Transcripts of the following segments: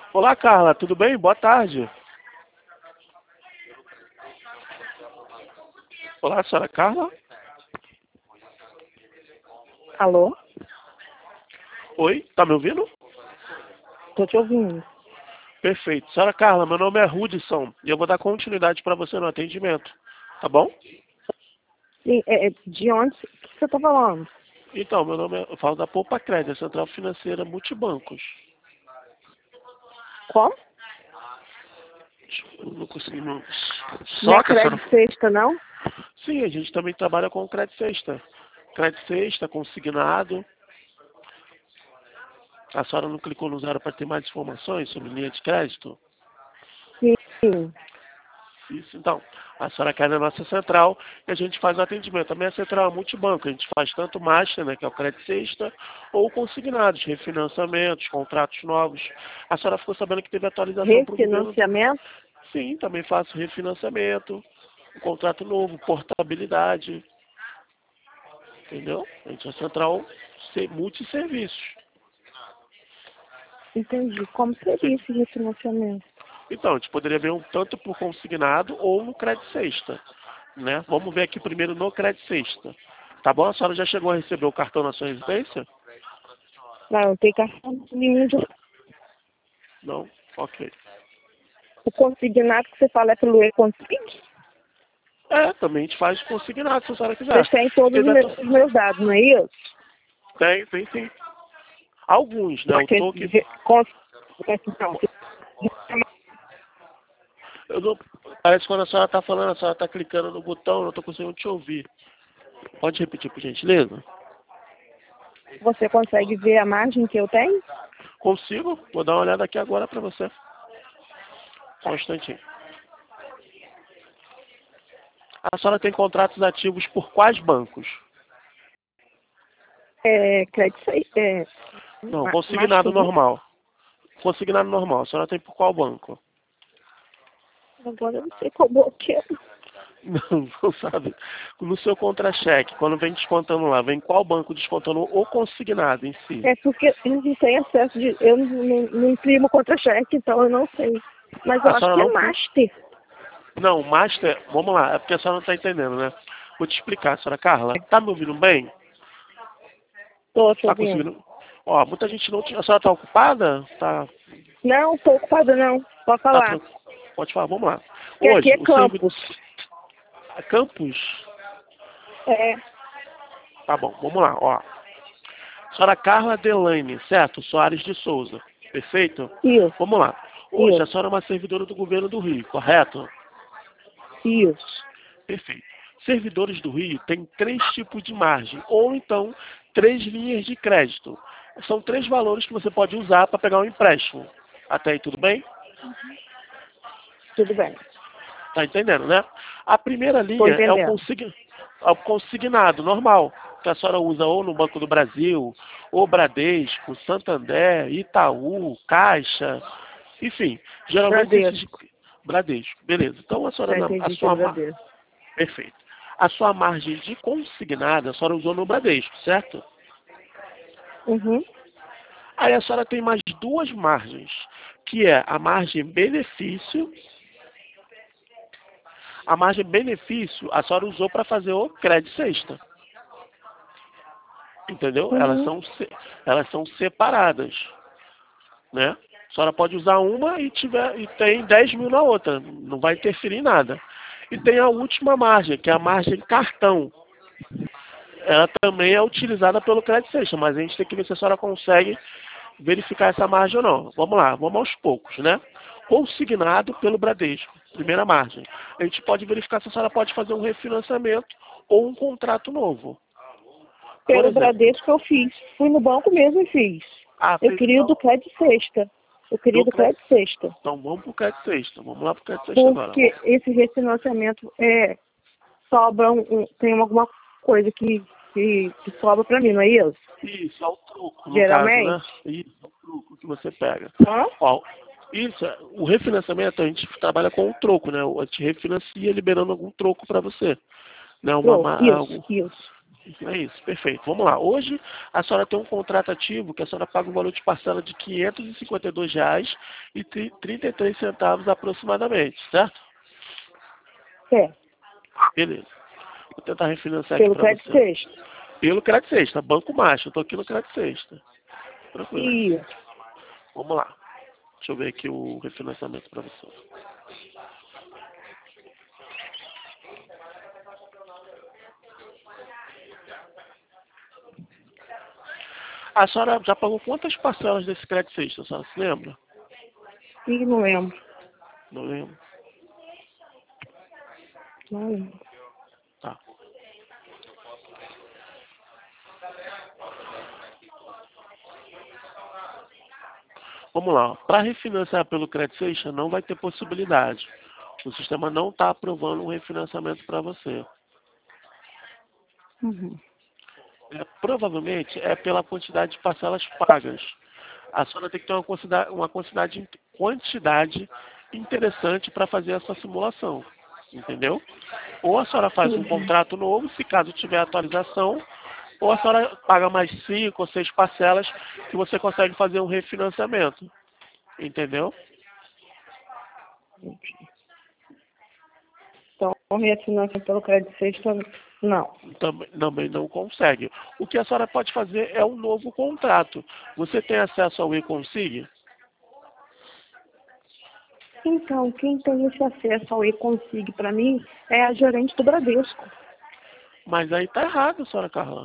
Olá, Carla, tudo bem? Boa tarde. Olá, senhora Carla. Alô? Oi, tá me ouvindo? Tô te ouvindo. Perfeito. Senhora Carla, meu nome é Hudson e eu vou dar continuidade para você no atendimento, tá bom? Sim, de onde que você tá falando? Então, meu nome é, eu falo da Poupa Crédito, Central Financeira Multibancos. Como? Eu não consegui não. Não é Só que a senhora... crédito sexta, não? Sim, a gente também trabalha com crédito sexta. Crédito sexta, consignado. A senhora não clicou no zero para ter mais informações sobre linha de crédito? Sim. Isso, então. A senhora cai na nossa central e a gente faz o atendimento. A minha central é multibanco. A gente faz tanto Master, né, que é o crédito sexta, ou consignados, refinanciamentos, contratos novos. A senhora ficou sabendo que teve atualização para o governo? Refinanciamento? Sim, também faço refinanciamento, um contrato novo, portabilidade. Entendeu? A gente é central multisserviços. Entendi. Como seria esse refinanciamento? Então, a gente poderia ver um tanto por consignado ou no crédito sexta, né? Vamos ver aqui primeiro no crédito sexta. Tá bom? A senhora já chegou a receber o cartão na sua residência? Não tem cartão nenhum. Não? Ok. O consignado que você fala é pelo e-consig? É, também a gente faz consignado, se a senhora quiser. Vocês têm todos Teve os meus dados, não é isso? tem sim. Alguns, né? O Porque toque... então, Eu não... Parece que quando a senhora está falando, a senhora está clicando no botão, eu não estou conseguindo te ouvir. Pode repetir, por gentileza? você consegue ver a margem que eu tenho? Consigo? Vou dar uma olhada aqui agora para você. Só um instantinho. A senhora tem contratos ativos por quais bancos? Crédito sexta. Não, Master, consignado né? normal. Consignado normal. A senhora tem por qual banco? Agora eu não sei como que é. Não sabe. No seu contra-cheque, quando vem descontando lá, vem qual banco descontando o consignado em si? É porque eu não tenho acesso de. Eu não imprimo contra-cheque, então eu não sei. Mas eu A acho senhora que é não... Master. Não, Master... Vamos lá, é porque a senhora não está entendendo, né? Vou te explicar, senhora Carla. Tá me ouvindo bem? Tô te Tá ouvindo. conseguindo? Ó, muita gente não... A senhora tá ocupada? Tá... Não, tô ocupada não. Pode Tá falar. tranquilo. Pode falar, vamos lá. Porque aqui Hoje, é o servidor... campus. Campus... É, Tá bom, vamos lá, ó. Senhora Carla Delaine, certo? Soares de Souza. Perfeito? isso, Vamos lá. Hoje a isso, senhora é uma servidora do governo do Rio, correto? isso. Perfeito. Servidores do Rio têm três tipos de margem, ou então três linhas de crédito. São três valores que você pode usar para pegar um empréstimo. Até aí tudo bem? Tudo bem. Tá entendendo, né? A primeira Tô linha é entendendo. é o consignado, normal, que a senhora usa ou no Banco do Brasil, ou Bradesco, Santander, Itaú, Caixa, enfim, geralmente esses... Bradesco. Bradesco, beleza. Então a senhora, Já a entendi que é sua... Bradesco. Perfeito. A sua margem de consignada a senhora usou no Bradesco, certo? Uhum. Aí a senhora tem mais duas margens, que é a margem benefício. A margem benefício a senhora usou para fazer o crédito sexta. Entendeu? Uhum. Elas são separadas, né? A senhora pode usar uma e tem 10 mil na outra. Não vai interferir em nada. E tem a última margem, que é a margem cartão. Ela também é utilizada pelo crédito sexta, mas a gente tem que ver se a senhora consegue verificar essa margem ou não. Vamos lá, vamos aos poucos, né? Consignado pelo Bradesco, primeira margem. A gente pode verificar se a senhora pode fazer um refinanciamento ou um contrato novo. Por Pelo exemplo, Bradesco eu fiz. Fui no banco mesmo e fiz. Eu fez queria o do então crédito sexta. Eu queria do do crédito. crédito sexta. Então vamos para o crédito sexta. Vamos lá para o crédito sexta agora. Porque esse refinanciamento sobra tem alguma coisa que sobra pra mim, não é isso? Isso, é o troco, no caso, né? Geralmente. Isso, é o troco que você pega. Hã? Ó, isso, o refinanciamento a gente trabalha com o troco, né? A gente refinancia liberando algum troco para você. Né? Troco. Isso, Algum, isso. É isso, perfeito. Vamos lá. Hoje a senhora tem um contrato ativo que a senhora paga um valor de parcela de R$ 552,33 aproximadamente, certo? É, Beleza. Vou tentar refinanciar aqui pelo para crédito você. sexto. Pelo crédito sexta, Banco Macho. Eu tô aqui no crédito sexta. Tranquilo. Isso. Vamos lá. Deixa eu ver aqui o refinanciamento para você. A senhora já pagou quantas parcelas desse crédito sexta? A senhora se lembra? E não lembro. Não lembro. Não lembro. Tá. Vamos lá. Para refinanciar pelo crédito sexta não vai ter possibilidade. O sistema não está aprovando um refinanciamento para você. Uhum. Provavelmente é pela quantidade de parcelas pagas. A senhora tem que ter uma quantidade interessante para fazer essa simulação. Entendeu? Ou a senhora faz um Uhum. contrato novo, se caso tiver atualização, ou a senhora paga mais 5 ou 6 parcelas que você consegue fazer um refinanciamento. Entendeu? Então, refinanciamento pelo crédito sexto, não. Também não consegue. O que a senhora pode fazer é um novo contrato. Você tem acesso ao e-consig? Então, quem tem esse acesso ao e-consig para mim é a gerente do Bradesco. Mas aí tá errado, senhora Carla.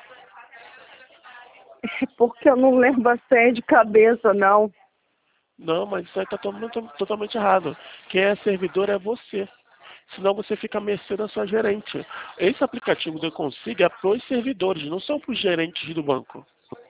Porque eu não lembro a senha de cabeça, não. Não, mas isso aí está totalmente errado. Quem é servidor é você. Senão você fica à mercê da sua gerente. Esse aplicativo do e-consig é para os servidores, não são para os gerentes do banco.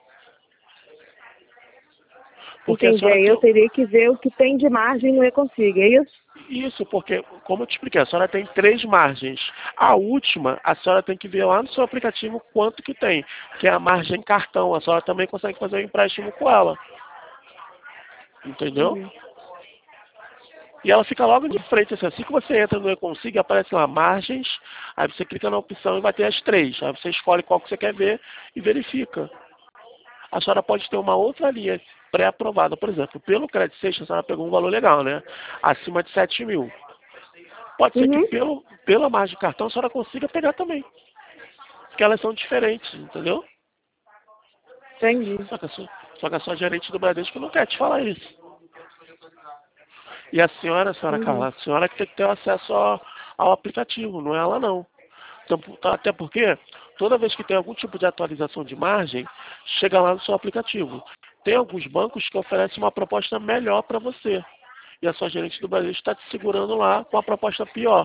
Porque a Entendi. senhora Aí tem... eu teria que ver o que tem de margem no e-consig, é isso? Isso, porque, como eu te expliquei, a senhora tem 3 margens. A última, a senhora tem que ver lá no seu aplicativo quanto que tem, que é a margem cartão. A senhora também consegue fazer um empréstimo com ela. Entendeu? Uhum. E ela fica logo de frente, assim que você entra no e-consig, aparece lá margens, aí você clica na opção e vai ter as 3. Aí você escolhe qual que você quer ver e verifica. A senhora pode ter uma outra linha pré-aprovada, por exemplo, pelo crédito sexta, a senhora pegou um valor legal, né? Acima de 7 mil. Pode ser que Uhum. pela margem de cartão a senhora consiga pegar também. Porque elas são diferentes, entendeu? Entendi. Só que a sua gerente do Bradesco não quer te falar isso. E a senhora Uhum. Carla, a senhora que tem que ter acesso ao aplicativo, não é ela não. Então, até porque, toda vez que tem algum tipo de atualização de margem, chega lá no seu aplicativo. Tem alguns bancos que oferecem uma proposta melhor para você. E a sua gerente do Brasil está te segurando lá com a proposta pior.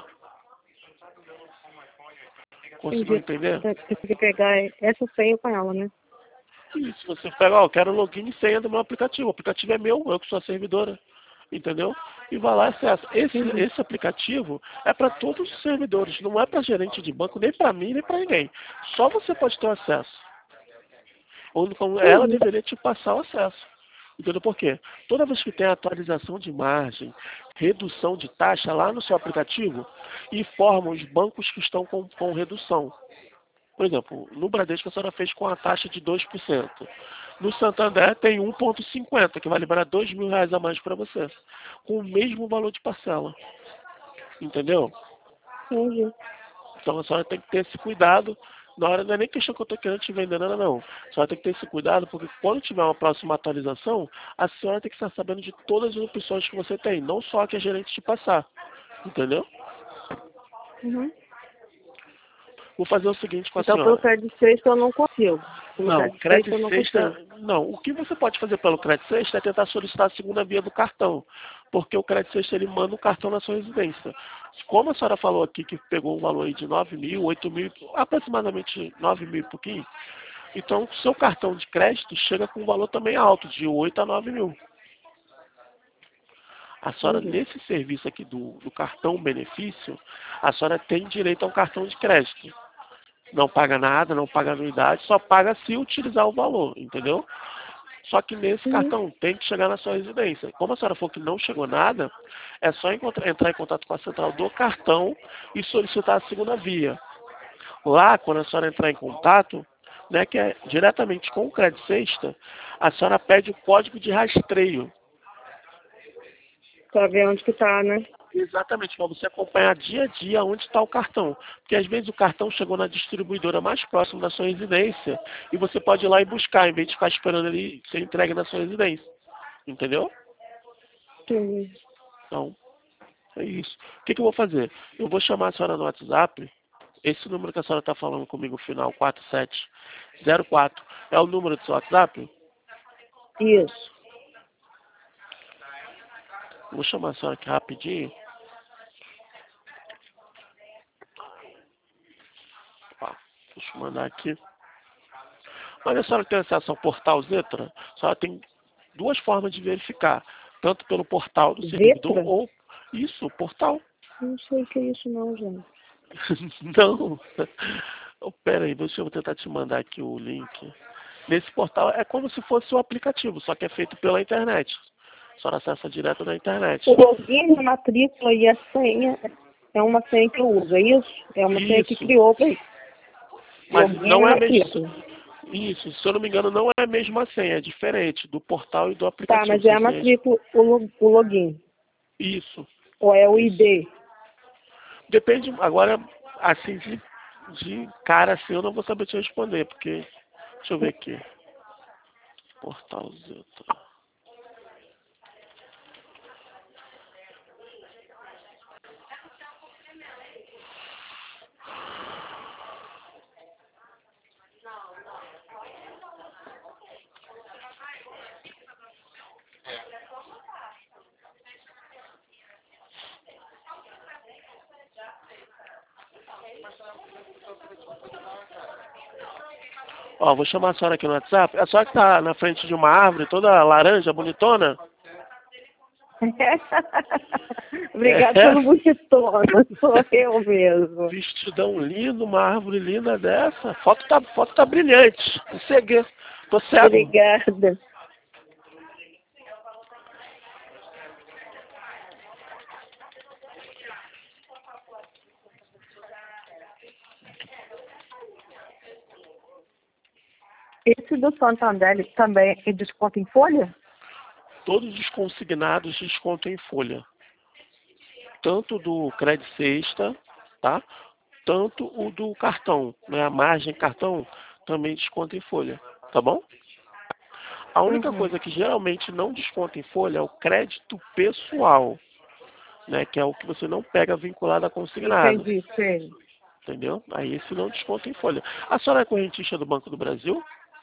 Conseguiu Entendi. entender? Tem que pegar essa senha com ela, né? E se você pega, ó, eu quero login e senha do meu aplicativo. O aplicativo é meu, eu que sou a servidora. Entendeu? E vai lá e acessa. Uhum. Esse aplicativo é para todos os servidores, não é para gerente de banco, nem para mim, nem para ninguém. Só você pode ter acesso. Ou como ela Uhum. deveria te passar o acesso. Entendeu por quê? Toda vez que tem atualização de margem, redução de taxa lá no seu aplicativo, informa os bancos que estão com redução. Por exemplo, no Bradesco a senhora fez com a taxa de 2%. No Santander tem 1,50, que vai liberar R$ 2.000 a mais para você, com o mesmo valor de parcela. Entendeu? Entendi. Então a senhora tem que ter esse cuidado. Na hora não é nem questão que eu estou querendo te vender nada, não. A senhora tem que ter esse cuidado, porque quando tiver uma próxima atualização, a senhora tem que estar sabendo de todas as opções que você tem, não só a que a gerente te passar. Entendeu? Uhum. Vou fazer o seguinte com a Então, pelo senhora. crédito sexto eu não consigo. Pelo Não, crédito sexto eu crédito não consigo. sexta, não. O que você pode fazer pelo crédito sexta é tentar solicitar a segunda via do cartão, porque o crédito sexta ele manda o cartão na sua residência. Como a senhora falou aqui que pegou um valor aí de 9 mil, 8 mil, aproximadamente 9 mil e pouquinho, então o seu cartão de crédito chega com um valor também alto, de 8 a 9 mil. A senhora, Entendi. nesse serviço aqui do cartão benefício, a senhora tem direito a um cartão de crédito. Não paga nada, não paga anuidade, só paga se utilizar o valor, entendeu? Só que nesse Uhum. cartão tem que chegar na sua residência. Como a senhora falou que não chegou nada, é só entrar em contato com a central do cartão e solicitar a segunda via. Lá, quando a senhora entrar em contato, né, que é diretamente com o Credit Sexta, a senhora pede o código de rastreio. Pra ver onde que tá, né? Exatamente, para você acompanhar dia a dia onde está o cartão. Porque às vezes o cartão chegou na distribuidora mais próxima da sua residência e você pode ir lá e buscar, em vez de ficar esperando ele ser entregue na sua residência. Entendeu? Sim. Então, é isso. O que eu vou fazer? Eu vou chamar a senhora no WhatsApp. Esse número que a senhora está falando comigo, final 4704, é o número do seu WhatsApp? Isso. Vou chamar a senhora aqui rapidinho. Ó, deixa eu mandar aqui. Mas a senhora tem acesso ao portal Zetra? A senhora tem duas formas de verificar. Tanto pelo portal do servidor Vetra? ou... Isso, portal. Não sei o que é isso não, gente. Não. Oh, pera aí, deixa eu tentar te mandar aqui o link. Nesse portal é como se fosse o aplicativo, só que é feito pela internet. A senhora acessa direto na internet. O login, a matrícula e a senha é uma senha que eu uso, é isso? É uma senha que Isso. criou para isso. Mas Login não e é a mesma. matrícula. Isso, se eu não me engano, não é a mesma senha, é diferente do portal e do Tá, aplicativo. mas é São a senhas. matrícula, o login. Isso, Ou é o isso. ID? Depende, agora, assim, de cara assim, eu não vou saber te responder, porque. Deixa eu ver aqui. Portal Zeta. Ó, vou chamar a senhora aqui no WhatsApp. A senhora que tá na frente de uma árvore toda laranja, bonitona? Obrigada É, pelo bonitona, sou eu mesmo. vestidão lindo, uma árvore linda dessa. Foto tá brilhante. Ceguei. Tô cego. Obrigada. Esse do Santander ele também é desconto em folha? Todos os consignados desconto em folha. Tanto do Credit Sexta, tá? Tanto o do cartão, né? A margem cartão também desconta em folha, tá bom? A única Uhum. coisa que geralmente não desconta em folha é o crédito pessoal, né? Que é o que você não pega vinculado a consignado, Entendi, sei. entendeu? Aí esse não desconta em folha. A senhora é correntista do Banco do Brasil?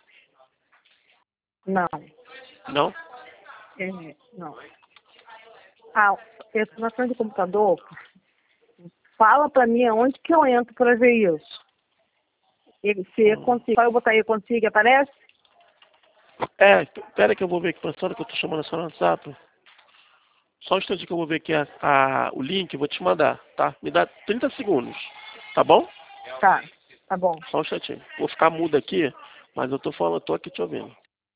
Não, Não? não. Ah, eu tô na frente do computador. Fala pra mim aonde que eu entro pra ver isso. Se eu consigo, só eu botar aí, eu consigo, aparece? É, pera que eu vou ver aqui pra senhora que eu tô chamando a senhora no WhatsApp. Só um instante que eu vou ver aqui o link, eu vou te mandar, tá? Me dá 30 segundos, tá bom? Tá, tá bom. Só um instantinho. Vou ficar mudo aqui, mas eu tô falando, eu tô aqui te ouvindo.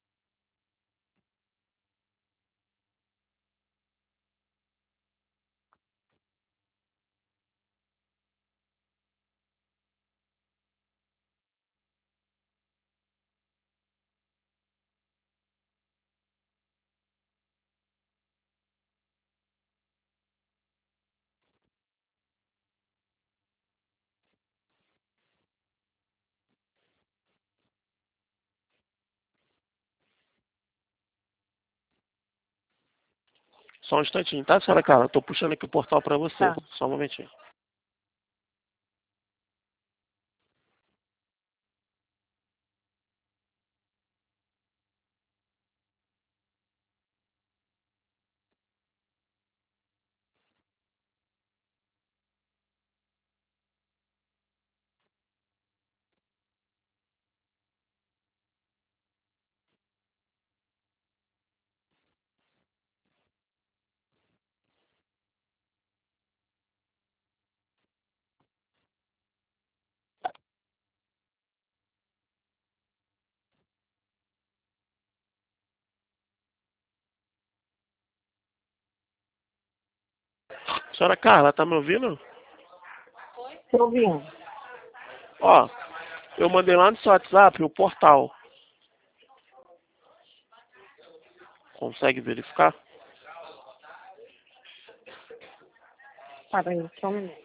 Só um instantinho, tá, senhora Carla? Eu tô puxando aqui o portal pra você. Tá. Só um momentinho. Senhora Carla, tá me ouvindo? Tô ouvindo. Ó, eu mandei lá no seu WhatsApp o portal. Consegue verificar? Para aí, só um minuto.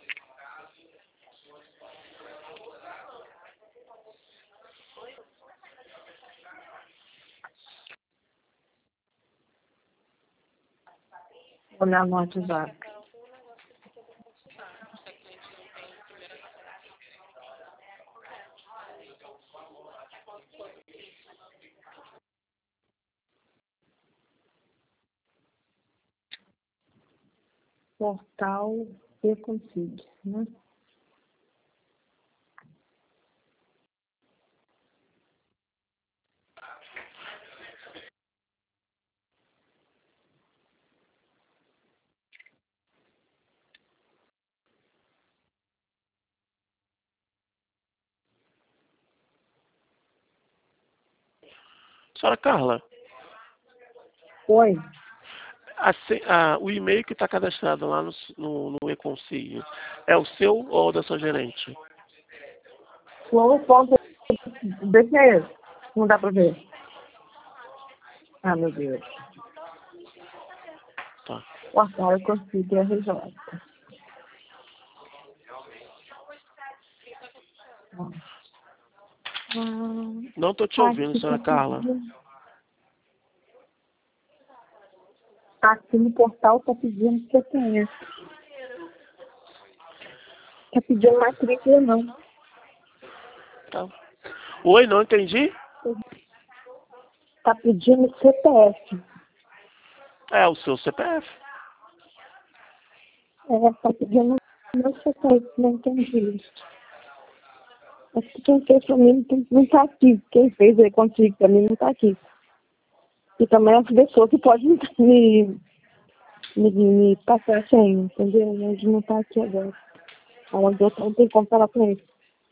Vou olhar no WhatsApp. Portal Eu Consigo, né? Senhora Carla, Oi. o e-mail que está cadastrado lá no e-consigo é o seu ou o da sua gerente? Flow.bcs. Não dá pra ver. Ah, meu Deus. Tá. Portal Eu Consigo RJ. Não estou te ouvindo, senhora Carla. Aqui no portal tá pedindo CPF. Tá pedindo matrícula, não. Tá. Oi, não entendi? Tá pedindo CPF. É o seu CPF. Tá pedindo meu CPF, não entendi isso. Mas quem fez pra mim não tá aqui. Quem fez aí contigo pra mim não tá aqui. E também as pessoas que podem me passar a senha, entendeu? Mas não tá aqui agora. Onde eu tô, não tem como falar com ele.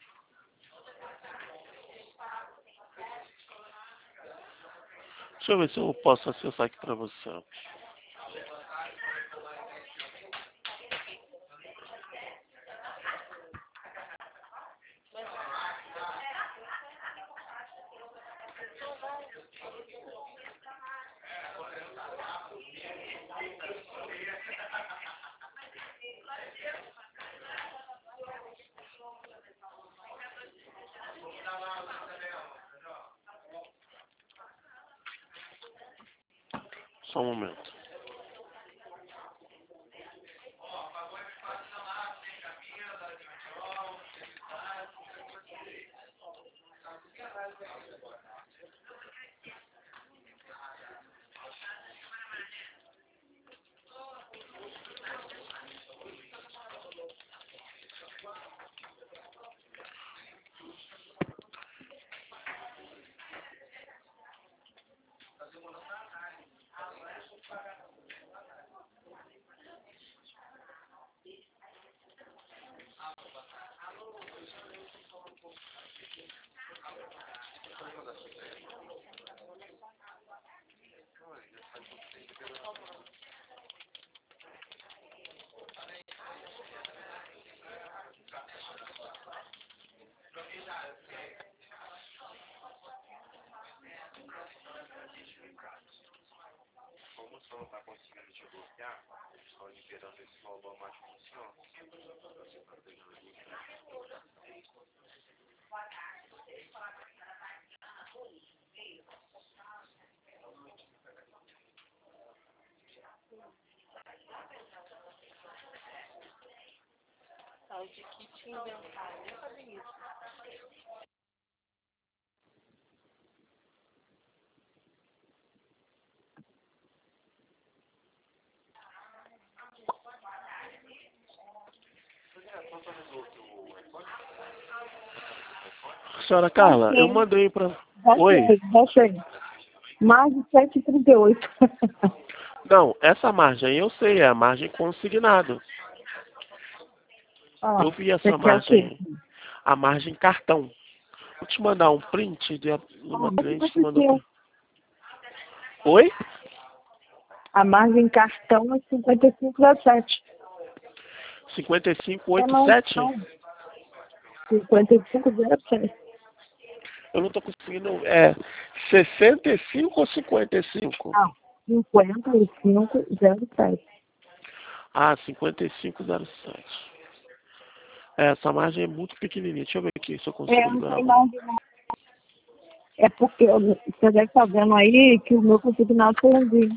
Deixa eu ver se eu posso acessar aqui para você. Só um momento. Senhora Carla, eu mandei para... Oi? Achei. Mais de 7,38. Não, essa margem aí eu sei, é a margem consignado. Eu vi essa margem, a margem cartão. Vou te mandar um print de uma cliente que mandou. Oi? A margem cartão é 55,7. 55,87? 55,07. Eu não estou conseguindo. É 65 ou 55? Não, 55,07. Ah, 55,07. Essa margem é muito pequenininha. Deixa eu ver aqui se eu consigo Não liberar. tem margem não. É porque você deve estar vendo aí que o meu consignado foi um dia.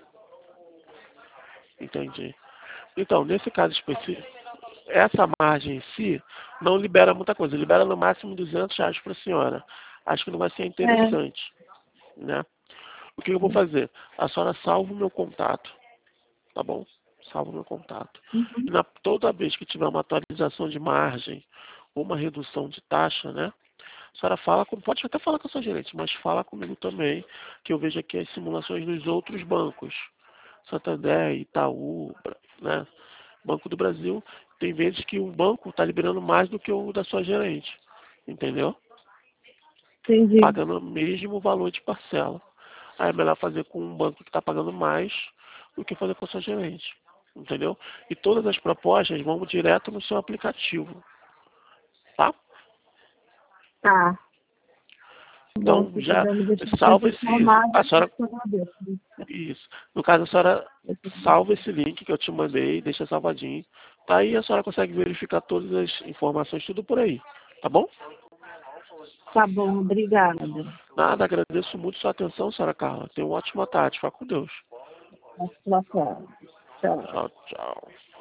Entendi. Então, nesse caso específico, essa margem em si não libera muita coisa. Libera no máximo R$ 200 para a senhora. Acho que não vai ser interessante, né? O que eu vou fazer? A senhora salva o meu contato, tá bom? Salva o meu contato. E toda vez que tiver uma atualização de margem ou uma redução de taxa, né? A senhora fala, pode até falar com a sua gerente, mas fala comigo também, que eu vejo aqui as simulações dos outros bancos. Santander, Itaú, né? Banco do Brasil, tem vezes que o banco está liberando mais do que o da sua gerente, entendeu? Entendi. Pagando o mesmo valor de parcela. Aí é melhor fazer com um banco que está pagando mais do que fazer com a sua gerente, entendeu? E todas as propostas vão direto no seu aplicativo, tá? Tá. Bom, Então se já puder me deixar salva esse, informado, a senhora, eu agradeço. isso. No caso, a senhora salva esse link que eu te mandei, deixa salvadinho. Tá aí, a senhora consegue verificar todas as informações, tudo por aí, tá bom? Tá bom, obrigada. Nada, agradeço muito sua atenção, senhora Carla. Tenha uma ótima tarde. Fica com Deus. Tchau. Tchau, tchau.